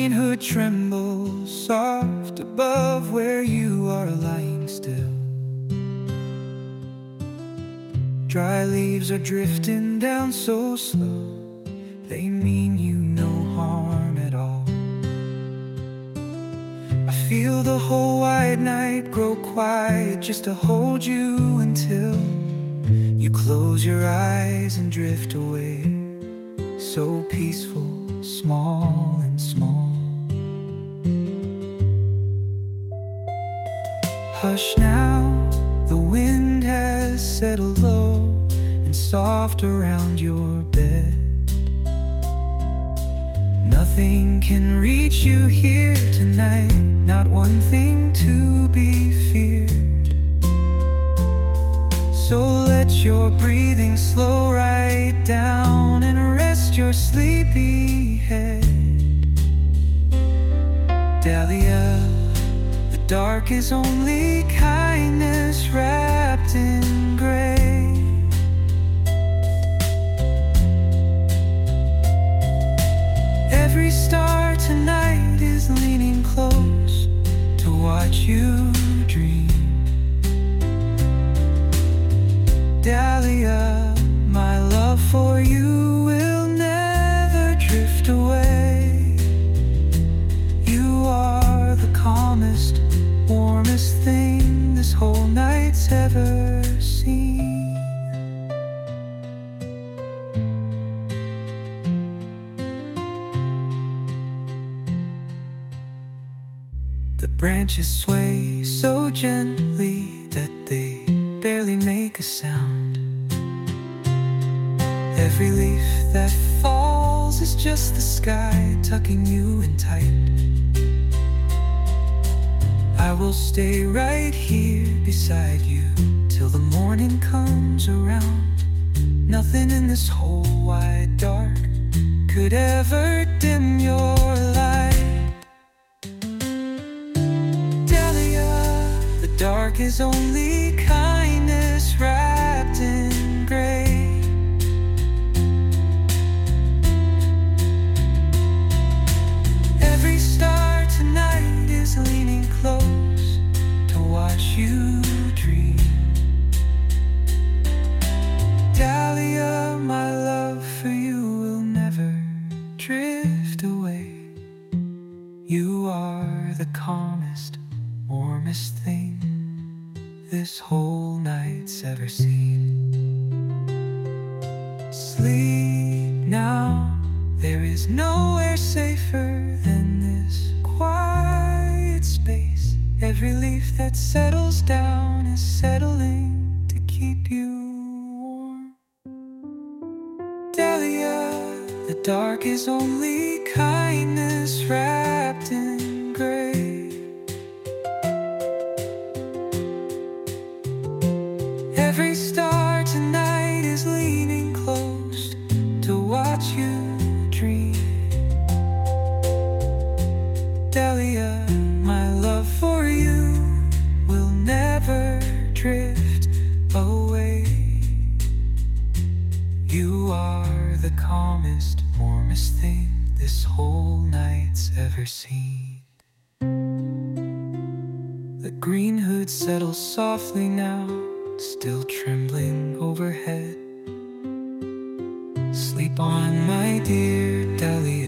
green hood trembles soft above where you are lying still. Dry leaves are drifting down so slow, they mean you no harm at all. I feel the whole wide night grow quiet just to hold you until you close your eyes and drift away. So peaceful, small and small. Hush now, the wind has settled low and soft around your bed. Nothing can reach you here tonight, not one thing to be feared. So let your breathing slow right down and rest your sleepy head. Dahlia, the dark is only kindness wrapped in gray. Every star tonight is leaning close to watch you dream. Dahlia, my love for you will never drift away. You are the calmest, warmest thing this whole night's ever seen. The branches sway so gently that they barely make a sound. Every leaf that falls is just the sky tucking you in tight. I will stay right here beside you till the morning comes around. Nothing in this whole wide dark could ever dim your light. Dahlia, the dark is only kindness wrapped in gray. Every star tonight is leaning close to watch you dream. Dahlia, my love for you will never drift away. You are the calmest, warmest thing this whole night's ever seen. Sleep now, there is nowhere safer than this quiet space. Every leaf that settles down is settling to keep you warm. Dahlia, the dark is only kindness wrapped in gray. Every star tonight is leaning close to watch you dream. Dahlia, my love for you will never drift away. You are the calmest, warmest thing this whole night's ever seen. The green hood settles softly now, still trembling overhead. Sleep on, my dear,